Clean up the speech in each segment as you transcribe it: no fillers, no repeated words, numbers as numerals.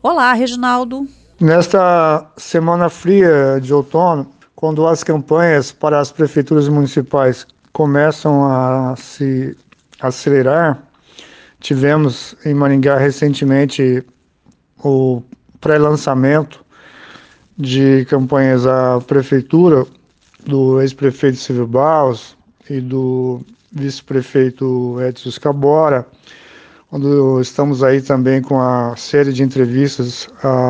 Olá, Reginaldo. Nesta semana fria de outono, quando as campanhas para as prefeituras municipais começam a se acelerar, tivemos em Maringá recentemente o pré-lançamento de campanhas à prefeitura do ex-prefeito Silvio Barros e do vice-prefeito Edson Scabora, onde estamos aí também com a série de entrevistas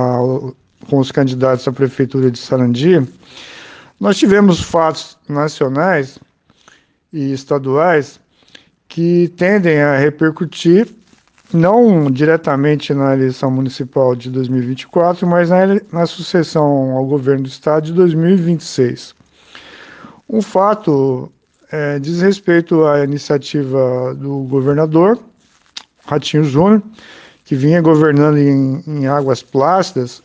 com os candidatos à prefeitura de Sarandi. Nós tivemos fatos nacionais e estaduais que tendem a repercutir não diretamente na eleição municipal de 2024, mas na sucessão ao governo do estado de 2026. Um fato diz respeito à iniciativa do governador Ratinho Júnior, que vinha governando em águas plácidas,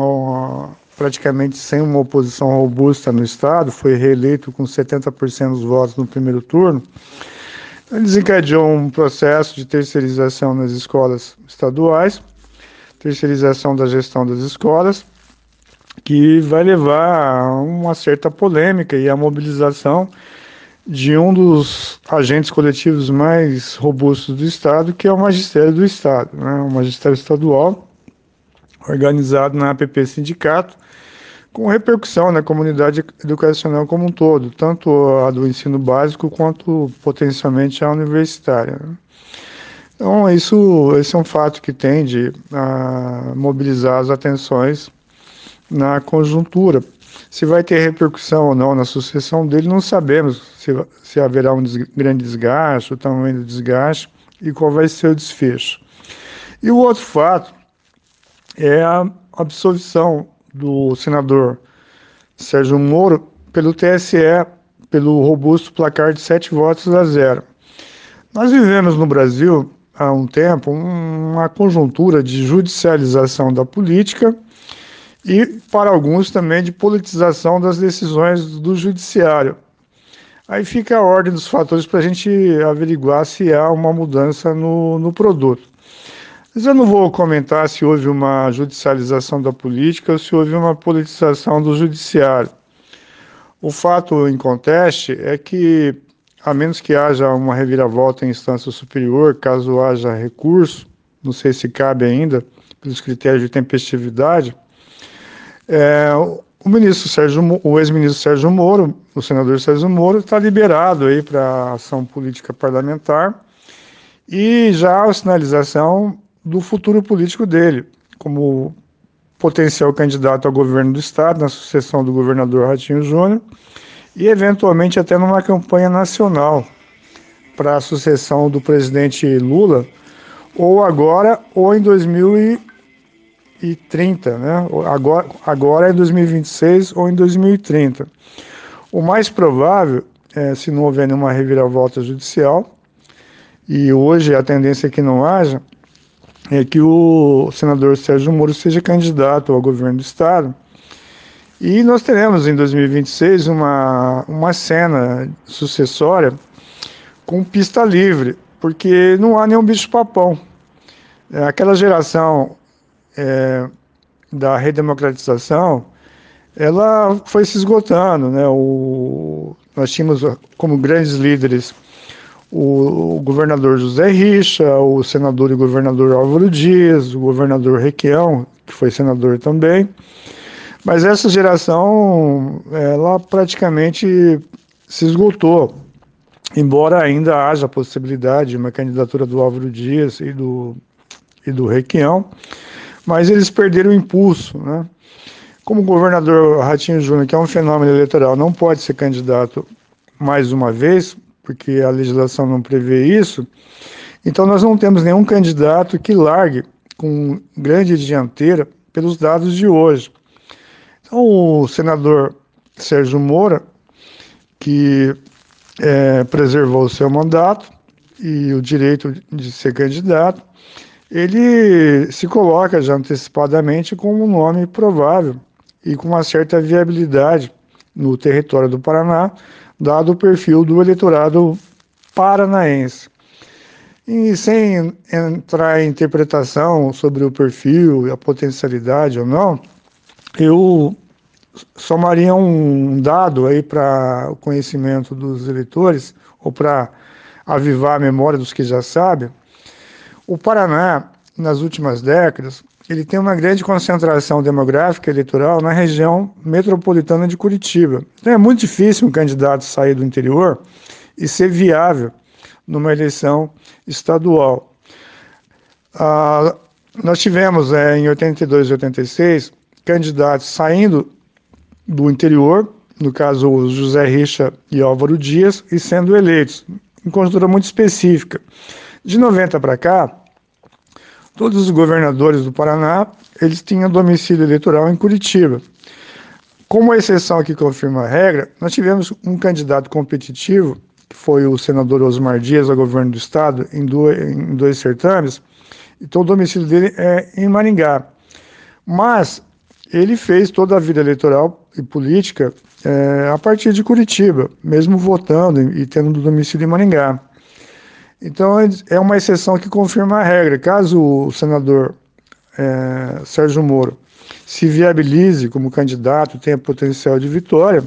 praticamente sem uma oposição robusta no estado, foi reeleito com 70% dos votos no primeiro turno. Ele desencadeou um processo de terceirização nas escolas estaduais, terceirização da gestão das escolas, que vai levar a uma certa polêmica e a mobilização de um dos agentes coletivos mais robustos do Estado, que é o Magistério do Estado, né? O Magistério Estadual, organizado na APP Sindicato, com repercussão na comunidade educacional como um todo, tanto a do ensino básico quanto potencialmente a universitária. Então, esse é um fato que tende a mobilizar as atenções na conjuntura. Se vai ter repercussão ou não na sucessão dele, não sabemos se haverá um grande desgaste, o tamanho do desgaste e qual vai ser o desfecho. E o outro fato é a absolvição do senador Sérgio Moro pelo TSE, pelo robusto placar de 7 votos a 0. Nós vivemos no Brasil, há um tempo, uma conjuntura de judicialização da política e, para alguns, também de politização das decisões do judiciário. Aí fica a ordem dos fatores para a gente averiguar se há uma mudança no produto. Mas eu não vou comentar se houve uma judicialização da política ou se houve uma politização do judiciário. O fato em conteste é que, a menos que haja uma reviravolta em instância superior, caso haja recurso, não sei se cabe ainda, pelos critérios de tempestividade, o ex-ministro Sérgio Moro, o senador Sérgio Moro, está liberado aí para ação política parlamentar e já a sinalização do futuro político dele, como potencial candidato ao governo do estado, na sucessão do governador Ratinho Júnior, e eventualmente até numa campanha nacional para a sucessão do presidente Lula, ou agora ou em 2030, né? Agora é em 2026 ou em 2030. O mais provável, se não houver nenhuma reviravolta judicial, e hoje a tendência é que não haja, é que o senador Sérgio Moro seja candidato ao governo do estado. E nós teremos em 2026 uma cena sucessória com pista livre, porque não há nenhum bicho-papão. Aquela geração da redemocratização, ela foi se esgotando, né? Nós tínhamos como grandes líderes o governador José Richa, o senador e governador Álvaro Dias, o governador Requião, que foi senador também. Mas essa geração, ela praticamente se esgotou, embora ainda haja a possibilidade de uma candidatura do Álvaro Dias e do Requião, mas eles perderam o impulso, né? Como o governador Ratinho Júnior, que é um fenômeno eleitoral, não pode ser candidato mais uma vez, porque a legislação não prevê isso, então nós não temos nenhum candidato que largue com grande dianteira pelos dados de hoje. Então o senador Sérgio Moro, que preservou o seu mandato e o direito de ser candidato, ele se coloca já antecipadamente como um nome provável e com uma certa viabilidade no território do Paraná, dado o perfil do eleitorado paranaense. E sem entrar em interpretação sobre o perfil e a potencialidade ou não, eu somaria um dado aí para o conhecimento dos eleitores, ou para avivar a memória dos que já sabem. O Paraná, nas últimas décadas, ele tem uma grande concentração demográfica eleitoral na região metropolitana de Curitiba. Então é muito difícil um candidato sair do interior e ser viável numa eleição estadual. Nós tivemos em 82 e 86 candidatos saindo do interior, no caso o José Richa e Álvaro Dias, e sendo eleitos, em conjuntura muito específica. De 90 para cá, todos os governadores do Paraná, eles tinham domicílio eleitoral em Curitiba. Como a exceção aqui confirma a regra, nós tivemos um candidato competitivo, que foi o senador Osmar Dias, ao governo do estado, em dois certames, então o domicílio dele é em Maringá. Mas ele fez toda a vida eleitoral e política a partir de Curitiba, mesmo votando e tendo domicílio em Maringá. Então é uma exceção que confirma a regra. Caso o senador Sérgio Moro se viabilize como candidato, tenha potencial de vitória,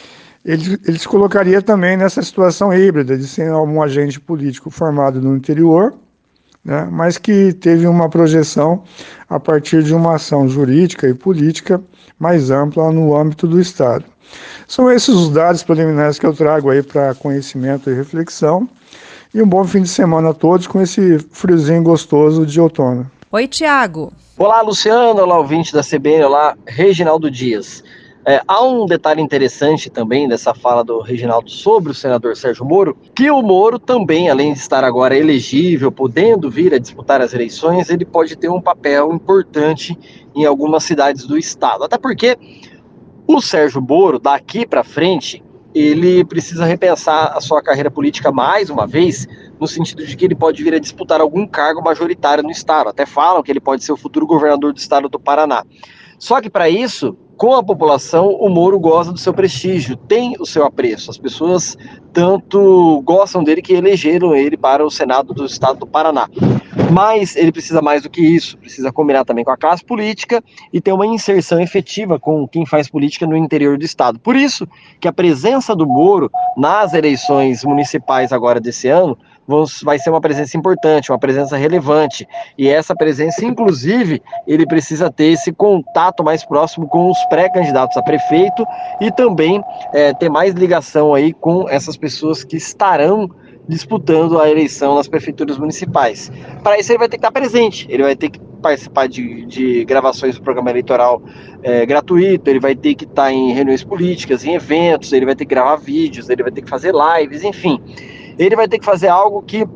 ele se colocaria também nessa situação híbrida de ser um agente político formado no interior, né, mas que teve uma projeção a partir de uma ação jurídica e política mais ampla no âmbito do Estado. São esses os dados preliminares que eu trago aí para conhecimento e reflexão. E um bom fim de semana a todos com esse friozinho gostoso de outono. Oi, Tiago. Olá, Luciano. Olá, ouvinte da CBN. Olá, Reginaldo Dias. Há um detalhe interessante também dessa fala do Reginaldo sobre o senador Sérgio Moro, que o Moro também, além de estar agora elegível, podendo vir a disputar as eleições, ele pode ter um papel importante em algumas cidades do estado. Até porque o Sérgio Moro, daqui para frente, ele precisa repensar a sua carreira política mais uma vez, no sentido de que ele pode vir a disputar algum cargo majoritário no estado. Até falam que ele pode ser o futuro governador do estado do Paraná. Só que para isso, com a população, o Moro goza do seu prestígio, tem o seu apreço. As pessoas tanto gostam dele que elegeram ele para o Senado do estado do Paraná. Mas ele precisa mais do que isso, precisa combinar também com a classe política e ter uma inserção efetiva com quem faz política no interior do estado. Por isso que a presença do Moro nas eleições municipais agora desse ano vai ser uma presença importante, uma presença relevante. E essa presença, inclusive, ele precisa ter esse contato mais próximo com os pré-candidatos a prefeito e também ter mais ligação aí com essas pessoas que estarão disputando a eleição nas prefeituras municipais. Para isso ele vai ter que estar presente, ele vai ter que participar de gravações do programa eleitoral gratuito, ele vai ter que estar em reuniões políticas, em eventos, ele vai ter que gravar vídeos, ele vai ter que fazer lives, enfim. Ele vai ter que fazer algo que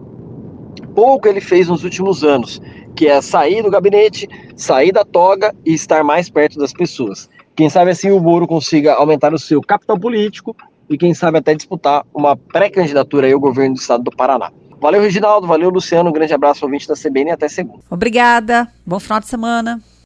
pouco ele fez nos últimos anos, que é sair do gabinete, sair da toga e estar mais perto das pessoas. Quem sabe assim o Moro consiga aumentar o seu capital político e quem sabe até disputar uma pré-candidatura aí ao governo do estado do Paraná. Valeu, Reginaldo, valeu, Luciano, um grande abraço ao ouvinte da CBN e até segunda. Obrigada, bom final de semana.